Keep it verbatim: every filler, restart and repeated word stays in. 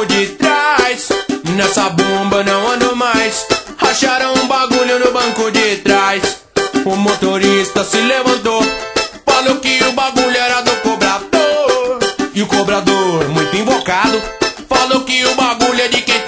banco de trás. Nessa bomba não ando mais. Racharam um bagulho no banco de trás. O motorista se levantou, falou que o bagulho era do cobrador. E o cobrador, muito invocado, falou que o bagulho é de quem